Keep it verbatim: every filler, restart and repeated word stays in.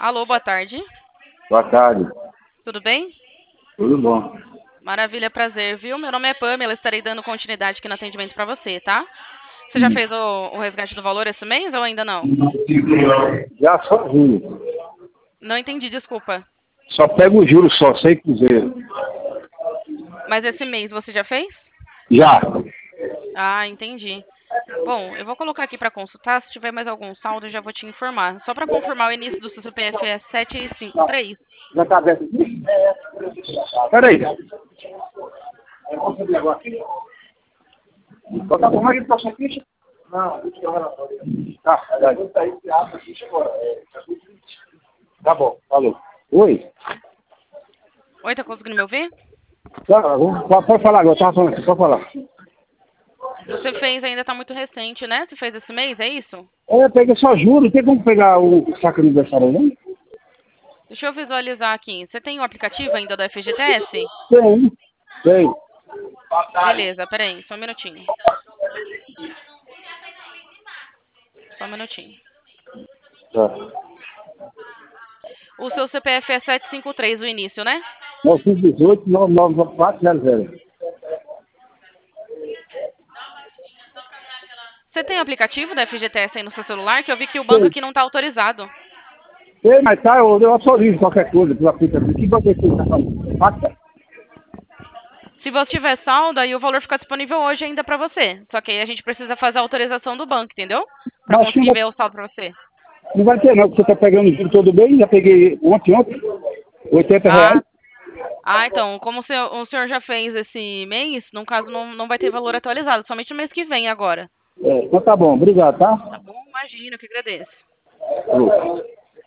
Alô, boa tarde. Boa tarde. Tudo bem? Tudo bom? Maravilha, prazer, viu? Meu nome é Pamela, estarei dando continuidade aqui no atendimento para você, tá? Você já Hum. fez o, o resgate do valor esse mês ou ainda não? Já só juro. Não entendi, desculpa. Só pego o juro só, sem cruzeiro. Mas esse mês você já fez? Já. Ah, entendi. Bom, eu vou colocar aqui para consultar. Se tiver mais algum saldo, eu já vou te informar. Só para confirmar, o início do seu C P F é sete cinco três. Já tá aberto aqui? Peraí. Vamos fazer agora aqui? Tá bom, mas ele passou a ficha? Não, deixa eu relatório. Tá, tá bom, falou. Oi? Oi, tá conseguindo me ouvir? Tá, pode pode falar agora, tava falando aqui, pode falar. Você fez, ainda tá muito recente, né? Você fez esse mês, é isso? É, pega só juro, tem como pegar o saco aniversário, não? Deixa eu visualizar aqui. Você tem o aplicativo ainda do F G T S? Tem, tem. Beleza, peraí, só um minutinho. Só um minutinho. Tá. O seu C P F é sete cinco três, o início, né? nove cinco um oito, nove nove quatro zero zero. Você tem o aplicativo da F G T S aí no seu celular? Que eu vi que o banco Tem, aqui não está autorizado. tem, mas tá, eu, eu autorizo qualquer coisa pelo aplicativo. Que banco é que tá falando? Passa? Se você tiver saldo, aí o valor fica disponível hoje ainda para você. Só que aí a gente precisa fazer a autorização do banco, entendeu? Para Mas acho que não conseguir vai, ver o saldo para você. não vai ter não, porque você tá pegando juro todo bem, já peguei ontem, ontem, oitenta reais. Ah, ah, então, como o senhor, o senhor já fez esse mês, no caso não, não vai ter valor atualizado, somente no mês que vem agora. É, então tá bom, obrigado, Tá tá? bom? Imagina, eu que agradeço. Alô.